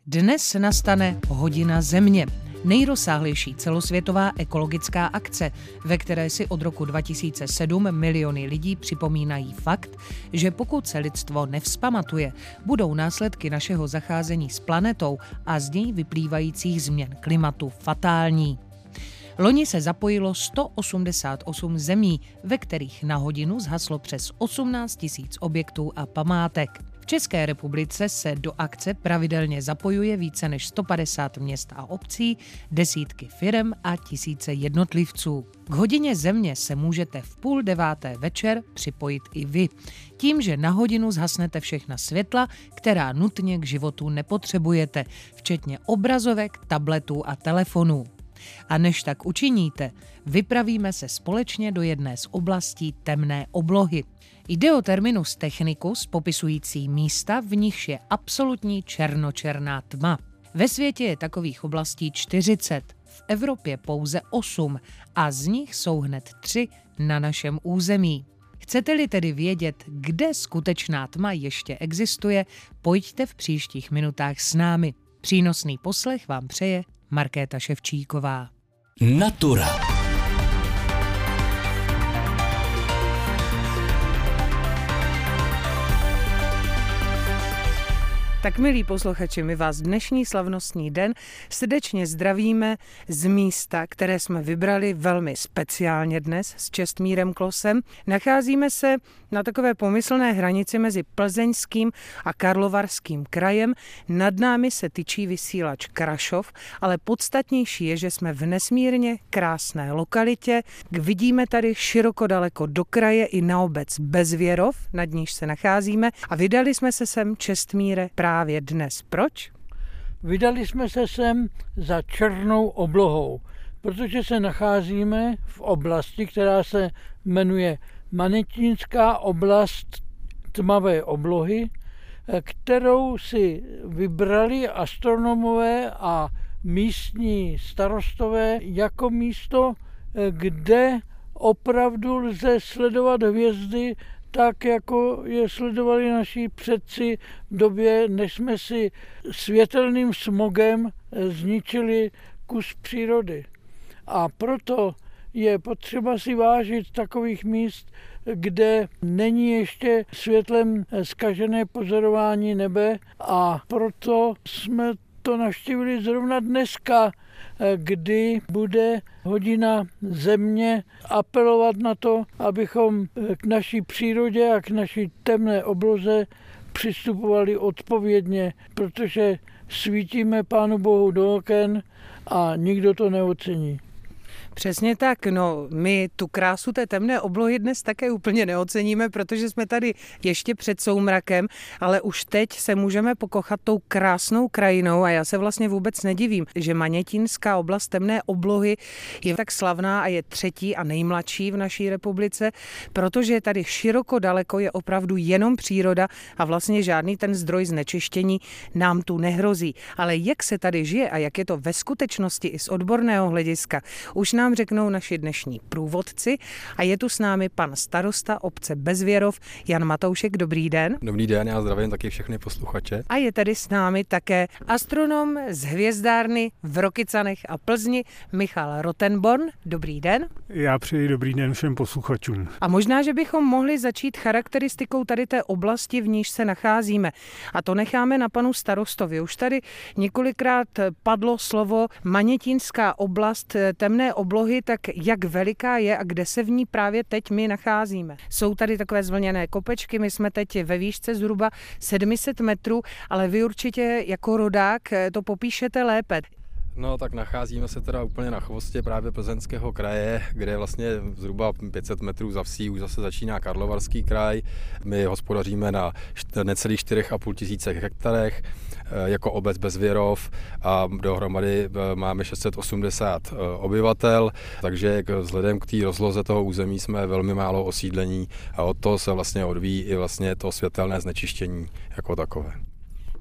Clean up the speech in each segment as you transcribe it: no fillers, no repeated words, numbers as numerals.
Dnes nastane Hodina Země. Nejrozsáhlejší celosvětová ekologická akce, ve které si od roku 2007 miliony lidí připomínají fakt, že pokud se lidstvo nevzpamatuje, budou následky našeho zacházení s planetou a z něj vyplývajících změn klimatu fatální. Loni se zapojilo 188 zemí, ve kterých na hodinu zhaslo přes 18 000 objektů a památek. V České republice se do akce pravidelně zapojuje více než 150 měst a obcí, desítky firem a tisíce jednotlivců. K Hodině Země se můžete v 8:30 večer připojit i vy. Tím, že na hodinu zhasnete všechna světla, která nutně k životu nepotřebujete, včetně obrazovek, tabletů a telefonů. A než tak učiníte, vypravíme se společně do jedné z oblastí temné oblohy. Jde o terminus technicus popisující místa, v nichž je absolutní černočerná tma. Ve světě je takových oblastí 40, v Evropě pouze 8 a z nich jsou hned 3 na našem území. Chcete-li tedy vědět, kde skutečná tma ještě existuje, pojďte v příštích minutách s námi. Přínosný poslech vám přeje Markéta Ševčíková. Natura. Tak milí posluchači, my vás dnešní slavnostní den srdečně zdravíme z místa, které jsme vybrali velmi speciálně dnes s Čestmírem Klosem. Nacházíme se na takové pomyslné hranici mezi Plzeňským a Karlovarským krajem. Nad námi se tyčí vysílač Krašov, ale podstatnější je, že jsme v nesmírně krásné lokalitě. Vidíme tady široko daleko do kraje i na obec Bezvěrov, nad níž se nacházíme, a vydali jsme se sem, Čestmíre, právě dnes. Proč? Vydali jsme se sem za černou oblohou, protože se nacházíme v oblasti, která se jmenuje Manetínská oblast tmavé oblohy, kterou si vybrali astronomové a místní starostové jako místo, kde opravdu lze sledovat hvězdy tak, jako je sledovali naši předci v době, než jsme si světelným smogem zničili kus přírody. A proto je potřeba si vážit takových míst, kde není ještě světlem zkažené pozorování nebe, a proto jsme to navštívili zrovna dneska, kdy bude Hodina Země apelovat na to, abychom k naší přírodě a k naší temné obloze přistupovali odpovědně, protože svítíme Pánu Bohu do oken a nikdo to neocení. Přesně tak, my tu krásu té temné oblohy dnes také úplně neoceníme, protože jsme tady ještě před soumrakem, ale už teď se můžeme pokochat tou krásnou krajinou a já se vlastně vůbec nedivím, že Manětínská oblast temné oblohy je tak slavná a je třetí a nejmladší v naší republice, protože tady široko daleko je opravdu jenom příroda a vlastně žádný ten zdroj znečištění nám tu nehrozí. Ale jak se tady žije a jak je to ve skutečnosti i z odborného hlediska, už nám řeknou naši dnešní průvodci a je tu s námi pan starosta obce Bezvěrov Jan Matoušek. Dobrý den. Dobrý den, já zdravím taky všechny posluchače. A je tady s námi také astronom z hvězdárny v Rokycanech a Plzni Michal Rottenborn. Dobrý den. Já přeji dobrý den všem posluchačům. A možná, že bychom mohli začít charakteristikou tady té oblasti, v níž se nacházíme. A to necháme na panu starostovi. Už tady několikrát padlo slovo Manětínská oblast temné oblohy, tak jak veliká je a kde se v ní právě teď my nacházíme. Jsou tady takové zvlněné kopečky, my jsme teď ve výšce zhruba 700 metrů, ale vy určitě jako rodák to popíšete lépe. No tak nacházíme se teda úplně na chvostě právě Plzeňského kraje, kde vlastně zhruba 500 metrů za vsí už zase začíná Karlovarský kraj. My hospodaříme na necelých 4,5 tisíce hektarech jako obec Bezvěrov a dohromady máme 680 obyvatel, takže vzhledem k té rozloze toho území jsme velmi málo osídlení a od toho se vlastně odvíjí i vlastně to světelné znečištění jako takové.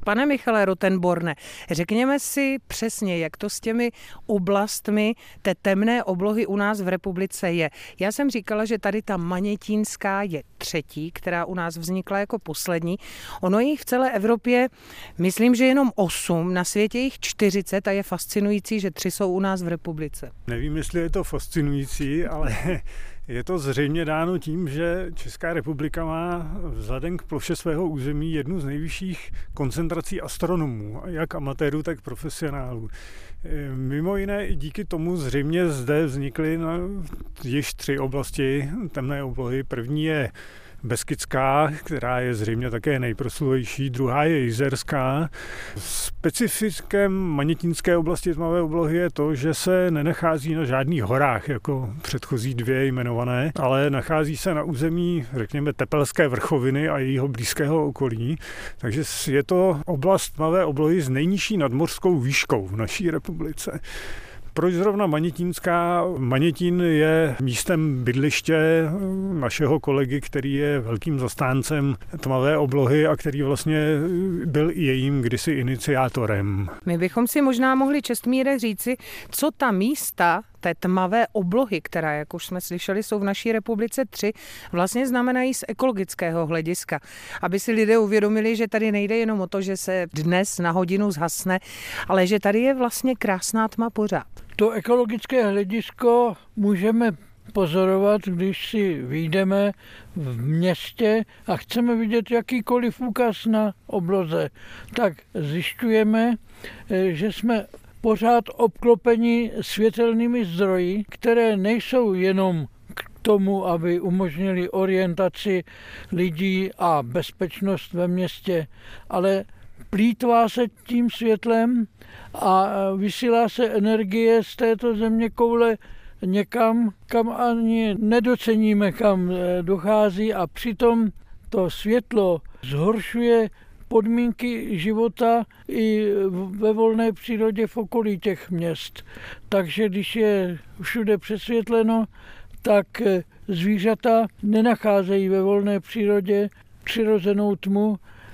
Pane Michale Rothenborne, řekněme si přesně, jak to s těmi oblastmi té temné oblohy u nás v republice je. Já jsem říkala, že tady ta manětínská je třetí, která u nás vznikla jako poslední. Ono jich v celé Evropě, myslím, že jenom 8, na světě jich 40 a je fascinující, že 3 jsou u nás v republice. Nevím, jestli je to fascinující, ale je to zřejmě dáno tím, že Česká republika má vzhledem k ploše svého území jednu z nejvyšších koncentrací astronomů, jak amatérů, tak profesionálů. Mimo jiné i díky tomu zřejmě zde vznikly již 3 oblasti temné oblohy. První je Beskidská, která je zřejmě také nejprosluvější, druhá je Jizerská. Specifikem manětínské oblasti tmavé oblohy je to, že se nenachází na žádných horách, jako předchozí 2 jmenované, ale nachází se na území, řekněme, Tepelské vrchoviny a jejího blízkého okolí. Takže je to oblast tmavé oblohy s nejnižší nadmořskou výškou v naší republice. Proč zrovna Manětínská? Manětín je místem bydliště našeho kolegy, který je velkým zastáncem tmavé oblohy a který vlastně byl i jejím kdysi iniciátorem. My bychom si možná mohli, Čestmíre, říci, co ta místa té tmavé oblohy, která, jak už jsme slyšeli, jsou v naší republice 3, vlastně znamenají z ekologického hlediska. Aby si lidé uvědomili, že tady nejde jenom o to, že se dnes na hodinu zhasne, ale že tady je vlastně krásná tma pořád. To ekologické hledisko můžeme pozorovat, když si vyjdeme v městě a chceme vidět jakýkoliv úkaz na obloze. Tak zjišťujeme, že jsme pořád obklopeni světelnými zdroji, které nejsou jenom k tomu, aby umožnili orientaci lidí a bezpečnost ve městě, ale plýtvá se tím světlem a vysílá se energie z této zeměkoule někam, kam ani nedoceníme, kam dochází, a přitom to světlo zhoršuje podmínky života i ve volné přírodě v okolí těch měst. Takže když je všude přesvětleno, tak zvířata nenacházejí ve volné přírodě přirozenou tmu,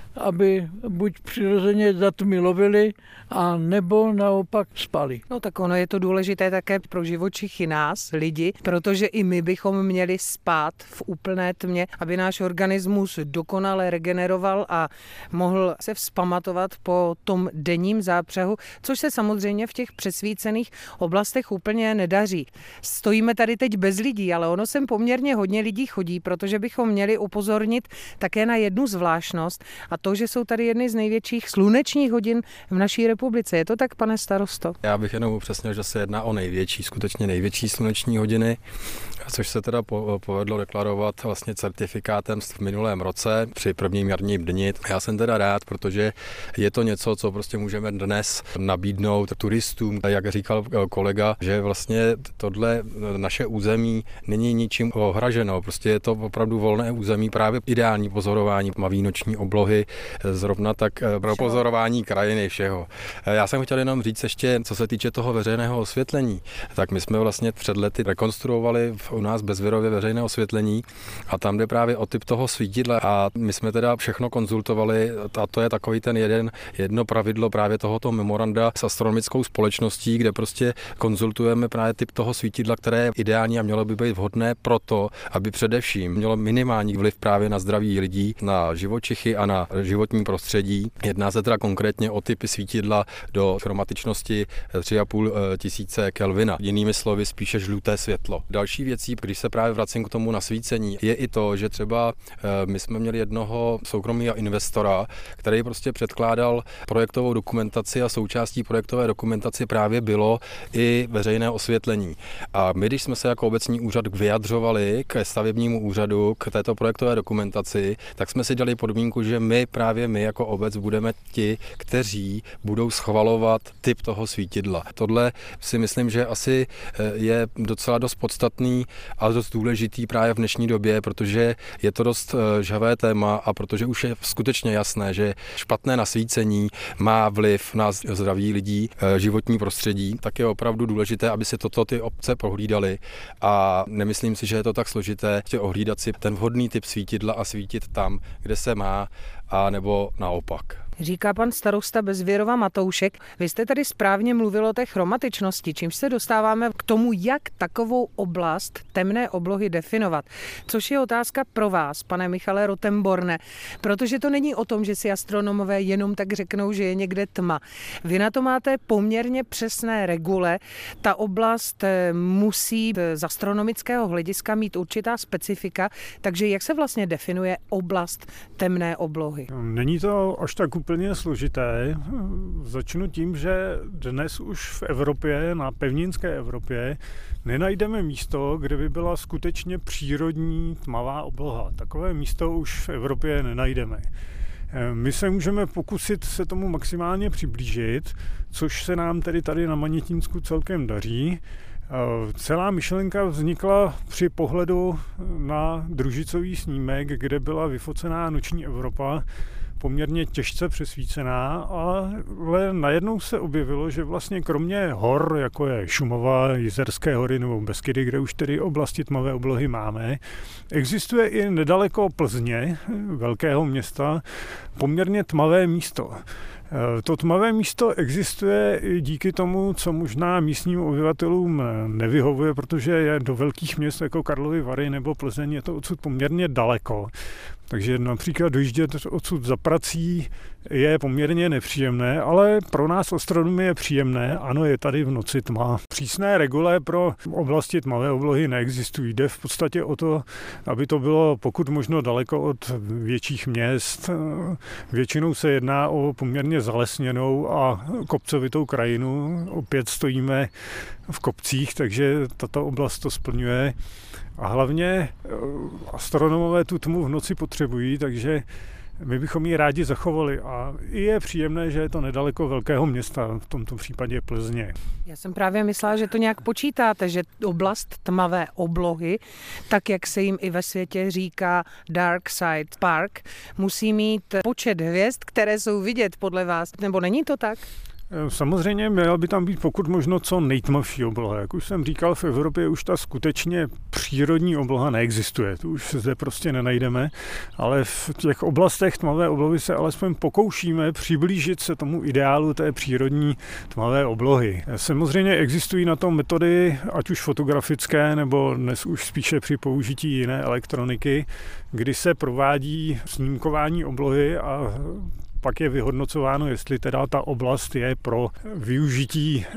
aby buď přirozeně za tmy lovili, a nebo naopak spali. No tak ono je to důležité také pro živočichy nás, lidi, protože i my bychom měli spát v úplné tmě, aby náš organismus dokonale regeneroval a mohl se vzpamatovat po tom denním zápřehu, což se samozřejmě v těch přesvícených oblastech úplně nedaří. Stojíme tady teď bez lidí, ale ono sem poměrně hodně lidí chodí, protože bychom měli upozornit také na jednu zvláštnost, a to, že jsou tady jedny z největších slunečních hodin v naší republice. Je to tak, pane starosto? Já bych jenom upřesnil, že se jedná o největší, skutečně největší sluneční hodiny, což se teda povedlo deklarovat vlastně certifikátem v minulém roce při prvním jarním dni. Já jsem teda rád, protože je to něco, co prostě můžeme dnes nabídnout turistům. Jak říkal kolega, že vlastně tohle naše území není ničím ohraženo. Prostě je to opravdu volné území, právě ideální pozorování tmavé noční oblohy, zrovna tak pro pozorování krajiny všeho. Já jsem chtěl jenom říct ještě, co se týče toho veřejného osvětlení, tak my jsme vlastně před lety rekonstruovali u nás bezvirově veřejné osvětlení a tam jde právě o typ toho svítidla a my jsme teda všechno konzultovali a to je takový ten jedno pravidlo právě tohoto memoranda s astronomickou společností, kde prostě konzultujeme právě typ toho svítidla, které je ideální a mělo by být vhodné proto, aby především mělo minimální vliv právě na zdraví lidí, na živočichy a na životní prostředí. Jedná se teda konkrétně o typy svítidla do chromatičnosti 3,5 tisíce Kelvina. Jinými slovy spíše žluté světlo. Další věcí, když se právě vracím k tomu nasvícení, je i to, že třeba my jsme měli jednoho soukromého investora, který prostě předkládal projektovou dokumentaci a součástí projektové dokumentace právě bylo i veřejné osvětlení. A my, když jsme se jako obecní úřad vyjadřovali ke stavebnímu úřadu, k této projektové dokumentaci, tak jsme si dali podmínku, že my jako obec budeme ti, kteří budou schvalovat typ toho svítidla. Tohle si myslím, že asi je docela dost podstatný a dost důležitý právě v dnešní době, protože je to dost žhavé téma a protože už je skutečně jasné, že špatné nasvícení má vliv na zdraví lidí, životní prostředí, tak je opravdu důležité, aby si toto ty obce prohlídali a nemyslím si, že je to tak složité ohlídat si ten vhodný typ svítidla a svítit tam, kde se má, a nebo naopak. Říká pan starosta Bezvěrova Matoušek. Vy jste tady správně mluvil o té chromatičnosti, čímž se dostáváme k tomu, jak takovou oblast temné oblohy definovat. Což je otázka pro vás, pane Michale Rotemborne, protože to není o tom, že si astronomové jenom tak řeknou, že je někde tma. Vy na to máte poměrně přesné regule. Ta oblast musí z astronomického hlediska mít určitá specifika, takže jak se vlastně definuje oblast temné oblohy? Není to až tak úplně složité. Začnu tím, že dnes už v Evropě, na pevninské Evropě, nenajdeme místo, kde by byla skutečně přírodní tmavá obloha. Takové místo už v Evropě nenajdeme. My se můžeme pokusit se tomu maximálně přiblížit, což se nám tedy tady na Manětínsku celkem daří. Celá myšlenka vznikla při pohledu na družicový snímek, kde byla vyfocená noční Evropa, poměrně těžce přesvícená, ale najednou se objevilo, že vlastně kromě hor, jako je Šumava, Jizerské hory nebo Beskydy, kde už tedy oblasti tmavé oblohy máme, existuje i nedaleko Plzně, velkého města, poměrně tmavé místo. To tmavé místo existuje i díky tomu, co možná místním obyvatelům nevyhovuje, protože je do velkých měst jako Karlovy Vary nebo Plzeň je to odsud poměrně daleko. Takže například dojíždět odsud za prací je poměrně nepříjemné, ale pro nás astronomy je příjemné. Ano, je tady v noci tma. Přísné regule pro oblasti tmavé oblohy neexistují. Jde v podstatě o to, aby to bylo pokud možno daleko od větších měst. Většinou se jedná o poměrně zalesněnou a kopcovitou krajinu. Opět stojíme v kopcích, takže tato oblast to splňuje. A hlavně astronomové tu tmu v noci potřebují, takže my bychom ji rádi zachovali. A je příjemné, že je to nedaleko velkého města, v tomto případě Plzně. Já jsem právě myslela, že to nějak počítáte, že oblast tmavé oblohy, tak jak se jim i ve světě říká Dark Side Park, musí mít počet hvězd, které jsou vidět podle vás. Nebo není to tak? Samozřejmě měla by tam být pokud možno co nejtmavší obloha. Jak už jsem říkal, v Evropě už ta skutečně přírodní obloha neexistuje. Tu už zde prostě nenajdeme, ale v těch oblastech tmavé oblohy se alespoň pokoušíme přiblížit se tomu ideálu té přírodní tmavé oblohy. Samozřejmě existují na to metody, ať už fotografické, nebo dnes už spíše při použití jiné elektroniky, kdy se provádí snímkování oblohy a pak je vyhodnocováno, jestli teda ta oblast je pro využití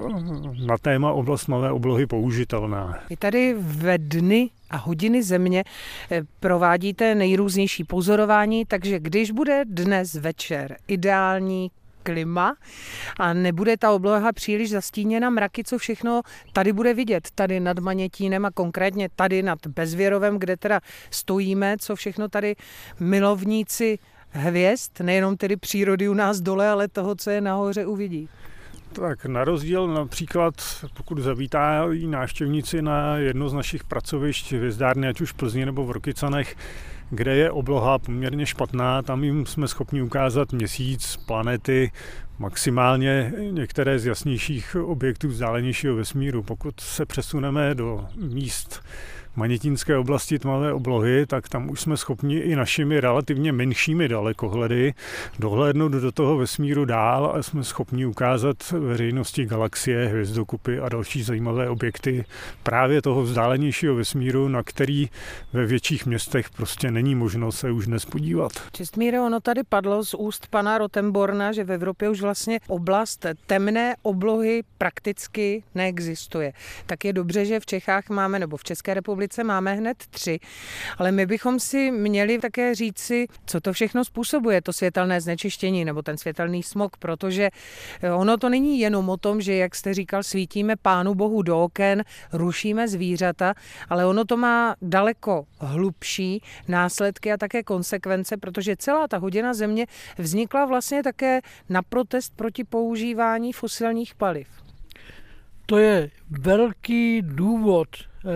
na téma oblast tmavé oblohy použitelná. Vy tady ve dny a hodiny Země provádíte nejrůznější pozorování, takže když bude dnes večer ideální klima a nebude ta obloha příliš zastíněna mraky, co všechno tady bude vidět, tady nad Manětínem a konkrétně tady nad Bezvěrovem, kde teda stojíme, co všechno tady milovníci hvězd, nejenom tedy přírody u nás dole, ale toho, co je nahoře, uvidí. Tak na rozdíl například, pokud zavítají návštěvníci na jedno z našich pracovišť hvězdárny, ať už v Plzni nebo v Rokycanech, kde je obloha poměrně špatná, tam jim jsme schopni ukázat Měsíc, planety, maximálně některé z jasnějších objektů vzdálenějšího vesmíru. Pokud se přesuneme do míst Manětínské oblasti tmavé oblohy, tak tam už jsme schopni i našimi relativně menšími dalekohledy dohlédnout do toho vesmíru dál a jsme schopni ukázat veřejnosti galaxie, hvězdokupy a další zajímavé objekty právě toho vzdálenějšího vesmíru, na který ve větších městech prostě není možno se už dnes podívat. Čestmíre, ono tady padlo z úst pana Rotemborna, že v Evropě už vlastně oblast temné oblohy prakticky neexistuje. Tak je dobře, že v Čechách máme, nebo v České republice máme hned 3, ale my bychom si měli také říci, co to všechno způsobuje, to světelné znečištění nebo ten světelný smog, protože ono to není jenom o tom, že, jak jste říkal, svítíme Pánu Bohu do oken, rušíme zvířata, ale ono to má daleko hlubší následky a také konsekvence, protože celá ta hodina Země vznikla vlastně také na protest proti používání fosilních paliv. To je velký důvod,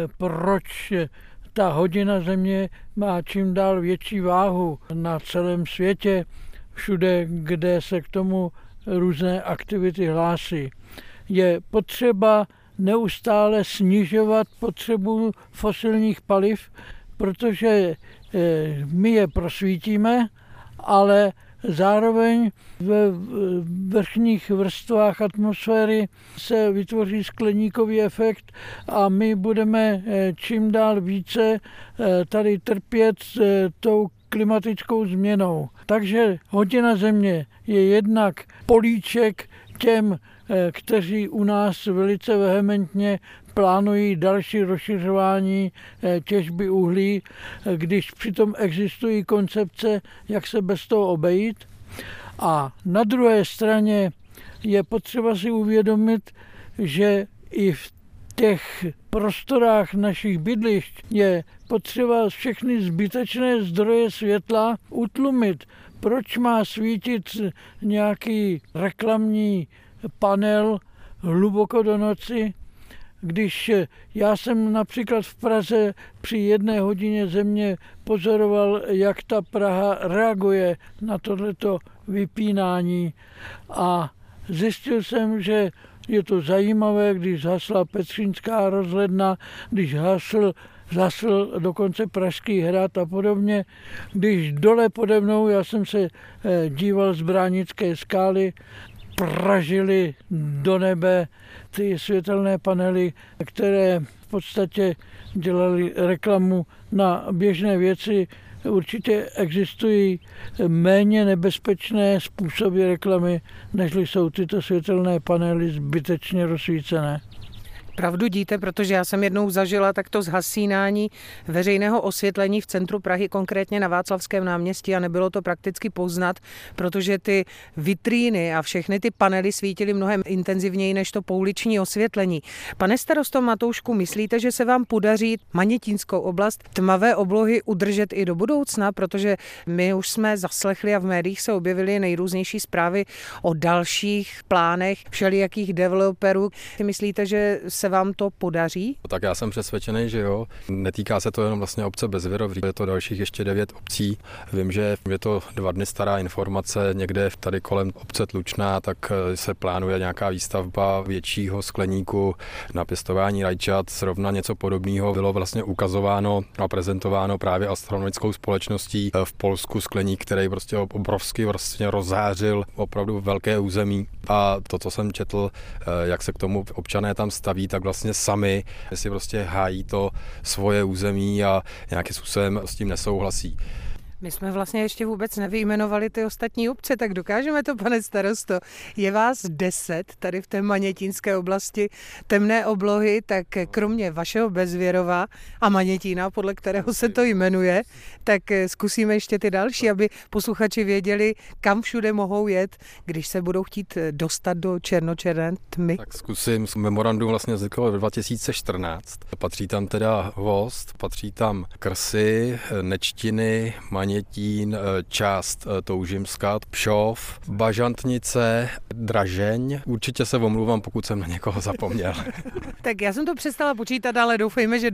proč ta hodina Země má čím dál větší váhu na celém světě, všude, kde se k tomu různé aktivity hlásí. Je potřeba neustále snižovat potřebu fosilních paliv, protože my je prosvítíme, ale zároveň ve vrchních vrstvách atmosféry se vytvoří skleníkový efekt a my budeme čím dál více tady trpět tou klimatickou změnou. Takže hodina Země je jednak políček těm, kteří u nás velice vehementně plánují další rozšiřování těžby uhlí, když přitom existují koncepce, jak se bez toho obejít. A na druhé straně je potřeba si uvědomit, že i v těch prostorách našich bydlišť je potřeba všechny zbytečné zdroje světla utlumit. Proč má svítit nějaký reklamní panel hluboko do noci, když já jsem například v Praze při 1 hodině Země pozoroval, jak ta Praha reaguje na tohleto vypínání a zjistil jsem, že je to zajímavé, když zhasla Petřínská rozhledna, když zhasl dokonce Pražský hrad a podobně. Když dole pode mnou, já jsem se díval z Bránické skály, pražily do nebe ty světelné panely, které v podstatě dělaly reklamu na běžné věci. Určitě existují méně nebezpečné způsoby reklamy, než jsou tyto světelné panely zbytečně rozsvícené. Pravdu díte, protože já jsem jednou zažila takto zhasínání veřejného osvětlení v centru Prahy, konkrétně na Václavském náměstí, a nebylo to prakticky poznat, protože ty vitríny a všechny ty panely svítily mnohem intenzivněji než to pouliční osvětlení. Pane starosto Matoušku, myslíte, že se vám podaří Manětínskou oblast tmavé oblohy udržet i do budoucna, protože my už jsme zaslechli a v médiích se objevily nejrůznější zprávy o dalších plánech všelijakých developerů. Myslíte, že se vám to podaří? Tak já jsem přesvědčený, že jo. Netýká se to jenom vlastně obce Bezvěrov, je to dalších ještě 9 obcí. Vím, že je to 2 dny stará informace, někde tady kolem obce Tlučná, tak se plánuje nějaká výstavba většího skleníku na pěstování rajčat. Zrovna něco podobného bylo vlastně ukazováno a prezentováno právě astronomickou společností v Polsku, skleník, který prostě obrovsky vlastně rozzářil opravdu velké území. A to, co jsem četl, jak se k tomu občané tam staví, tak vlastně sami si prostě hájí to svoje území a nějakým způsobem s tím nesouhlasí. My jsme vlastně ještě vůbec nevyjmenovali ty ostatní obce, tak dokážeme to, pane starosto. Je vás 10 tady v té Manětínské oblasti temné oblohy, tak kromě vašeho Bezvěrova a Manětína, podle kterého se to jmenuje, tak zkusíme ještě ty další, aby posluchači věděli, kam všude mohou jet, když se budou chtít dostat do černočerné tmy. Tak zkusím. Memorandum vlastně vzniklo v 2014. Patří tam teda Vost, patří tam Krsy, Nečtiny, Manětín, část Toužimska, Pšov, Bažantnice, Dražeň. Určitě se omluvám, pokud jsem na někoho zapomněl. Tak já jsem to přestala počítat, ale doufejme, že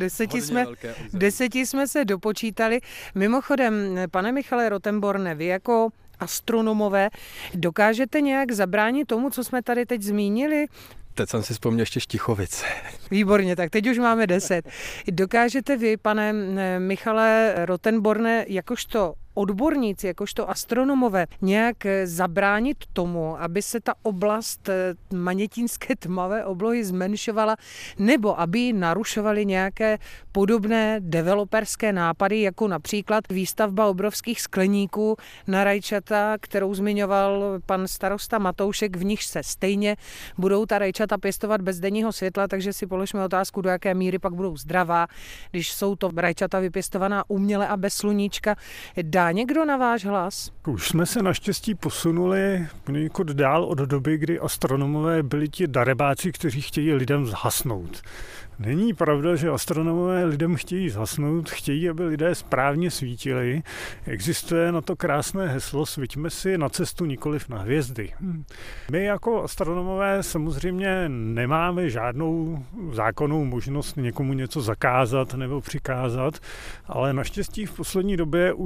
10 jsme se dopočítali. Mimochodem, pane Michale Rothenborne, vy jako astronomové dokážete nějak zabránit tomu, co jsme tady teď zmínili? Teď jsem si vzpomněl ještě Štichovice. Výborně, tak teď už máme 10. Dokážete vy, pane Michale Rothenborne, jakožto odborníci, jakožto astronomové, nějak zabránit tomu, aby se ta oblast manětínské tmavé oblohy zmenšovala, nebo aby ji narušovaly nějaké podobné developerské nápady, jako například výstavba obrovských skleníků na rajčata, kterou zmiňoval pan starosta Matoušek, v nichž se stejně budou ta rajčata pěstovat bez denního světla, takže si položme otázku, do jaké míry pak budou zdravá, když jsou to rajčata vypěstovaná uměle a bez sluníčka. Dá někdo na váš hlas? Už jsme se naštěstí posunuli poněkud dál od doby, kdy astronomové byli ti darebáci, kteří chtějí lidem zhasnout. Není pravda, že astronomové lidem chtějí zhasnout, chtějí, aby lidé správně svítili. Existuje na to krásné heslo: svíťme si na cestu, nikoliv na hvězdy. My jako astronomové samozřejmě nemáme žádnou zákonnou možnost někomu něco zakázat nebo přikázat, ale naštěstí v poslední době už je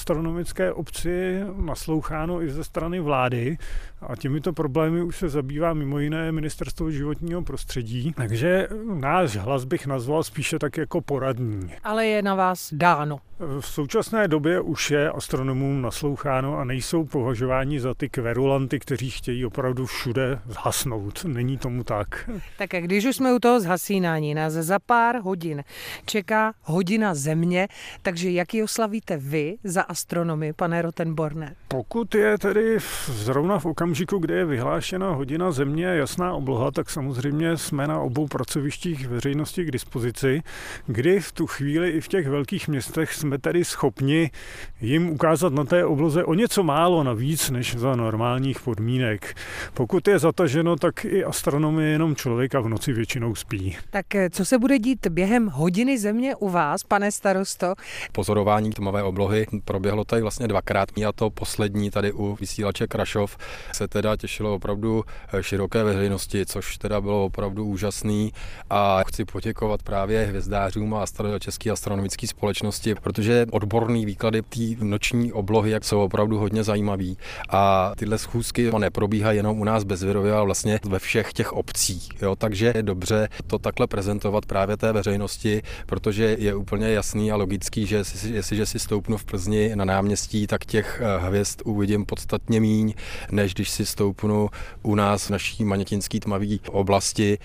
astronomické obci nasloucháno i ze strany vlády a těmito problémy už se zabývá mimo jiné Ministerstvo životního prostředí, takže náš hlas bych nazval spíše tak jako poradní. Ale je na vás dáno. V současné době už je astronomům nasloucháno a nejsou považováni za ty kverulanty, kteří chtějí opravdu všude zhasnout. Není tomu tak. Tak a když už jsme u toho zhasínání, nás za pár hodin čeká hodina Země, takže jak ji oslavíte vy za astronomy, pane Rothenborne? Pokud je tedy zrovna v okamžiku, kdy je vyhlášena hodina Země jasná obloha, tak samozřejmě jsme na obou pracovištích veřejnosti k dispozici, kdy v tu chvíli i v těch velkých městech jsme tedy schopni jim ukázat na té obloze o něco málo navíc než za normálních podmínek. Pokud je zataženo, tak i astronomie jenom člověka v noci většinou spí. Tak co se bude dít během hodiny Země u vás, pane starosto? Pozorování tmavé oblohy proběhlo tady vlastně dvakrát a to poslední tady u vysílače Krašov se teda těšilo opravdu široké veřejnosti, což teda bylo opravdu úžasný a chci poděkovat právě hvězdářům a České astronomické společnosti, protože odborný výklady té noční oblohy jak jsou opravdu hodně zajímavý a tyhle schůzky neprobíhají jenom u nás bezvirově, ale vlastně ve všech těch obcích. Jo? Takže je dobře to takhle prezentovat právě té veřejnosti, protože je úplně jasný a logický, že jestliže si stoupnu v Plzni na náměstí, tak těch hvězd uvidím podstatně míň, než když si stoupnu u nás v naší manětinské tmavé oblasti,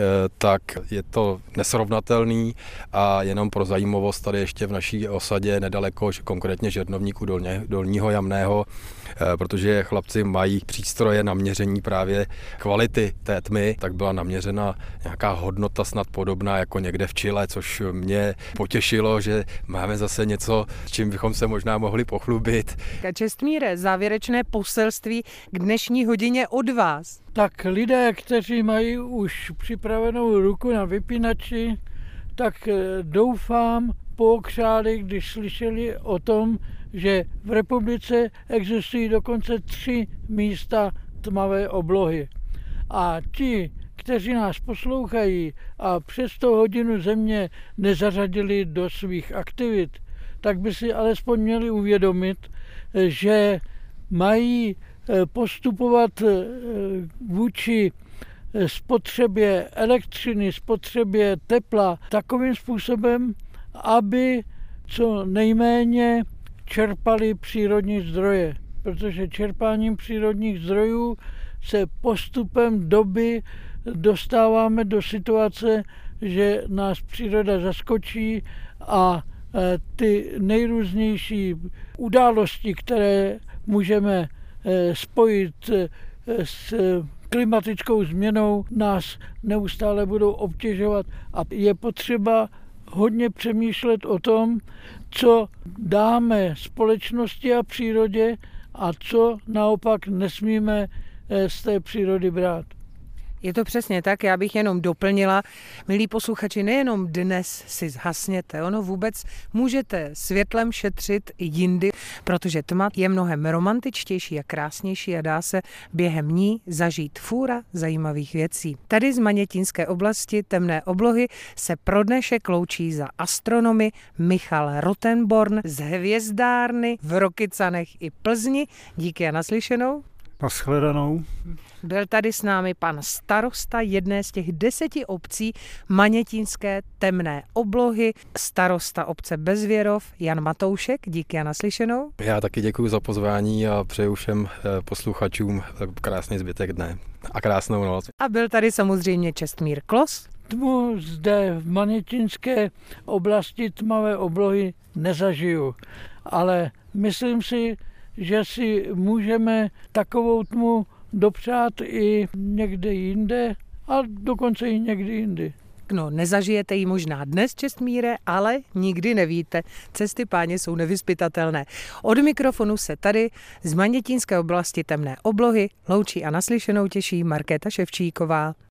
tak je to nesrovnatelný a jenom pro zajímavost tady ještě v naší osadě nedaleko, konkrétně Žernovníku Dolního Jamného, protože chlapci mají přístroje na měření právě kvality té tmy, tak byla naměřena nějaká hodnota snad podobná jako někde v Chile, což mě potěšilo, že máme zase něco, čím bychom se možná mohli pochlubit. Čestmíre, závěrečné poselství k dnešní hodině od vás. Tak lidé, kteří mají už připravenou ruku na vypínači, tak doufám pookřáli, když slyšeli o tom, že v republice existují dokonce 3 místa tmavé oblohy. A ti, kteří nás poslouchají a přes 100 hodinu Země nezařadili do svých aktivit, tak by si alespoň měli uvědomit, že mají postupovat vůči spotřebě elektřiny, spotřebě tepla takovým způsobem, aby co nejméně čerpali přírodní zdroje. Protože čerpáním přírodních zdrojů se postupem doby dostáváme do situace, že nás příroda zaskočí a ty nejrůznější události, které můžeme spojit s klimatickou změnou, nás neustále budou obtěžovat a je potřeba hodně přemýšlet o tom, co dáme společnosti a přírodě a co naopak nesmíme z té přírody brát. Je to přesně tak, já bych jenom doplnila, milí posluchači, nejenom dnes si zhasněte, ono vůbec můžete světlem šetřit i jindy, protože tma je mnohem romantičtější a krásnější a dá se během ní zažít fůra zajímavých věcí. Tady z Manětínské oblasti temné oblohy se pro dnešek loučí za astronomy Michal Rothenborn z hvězdárny v Rokycanech i Plzni. Díky a naslyšenou. Nashledanou. Byl tady s námi pan starosta jedné z těch 10 obcí Manětínské temné oblohy, starosta obce Bezvěrov Jan Matoušek. Díky a naslyšenou. Já taky děkuji za pozvání a přeju všem posluchačům krásný zbytek dne a krásnou noc. A byl tady samozřejmě Čestmír Klos. Tmu zde v Manětínské oblasti tmavé oblohy nezažiju, ale myslím si, že si můžeme takovou tmu dopřát i někde jinde a dokonce i někdy jindy. No, nezažijete ji možná dnes, Čestmíre, ale nikdy nevíte. Cesty páně jsou nevyzpytatelné. Od mikrofonu se tady z Manětínské oblasti temné oblohy loučí a naslyšenou těší Markéta Ševčíková.